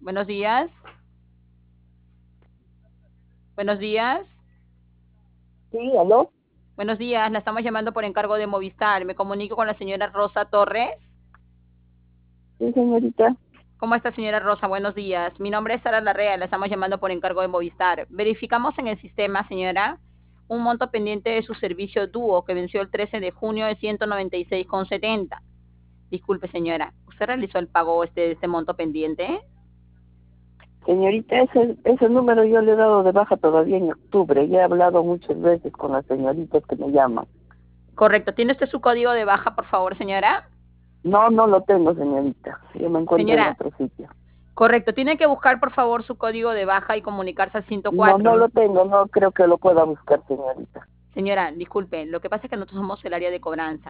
Buenos días. Buenos días. Sí, aló. Buenos días. La estamos llamando por encargo de Movistar. Me comunico con la señora Rosa Torres. Sí, señorita. ¿Cómo está, señora Rosa? Buenos días. Mi nombre es Sara Larrea. La estamos llamando por encargo de Movistar. Verificamos en el sistema, señora, un monto pendiente de su servicio dúo que venció el 13 de junio de 196,70. Disculpe, señora. ¿Usted realizó el pago de este monto pendiente? Señorita, ese número yo le he dado de baja todavía en octubre. Ya he hablado muchas veces con las señoritas que me llaman. Correcto. ¿Tiene usted su código de baja, por favor, señora? No, no lo tengo, señorita. Yo me encuentro en Señora, otro sitio. correcto. Tiene que buscar, por favor, su código de baja y comunicarse al No, 104. no lo tengo. No creo que lo pueda buscar, señorita. Señora, disculpe, lo que pasa es que nosotros somos el área de cobranza.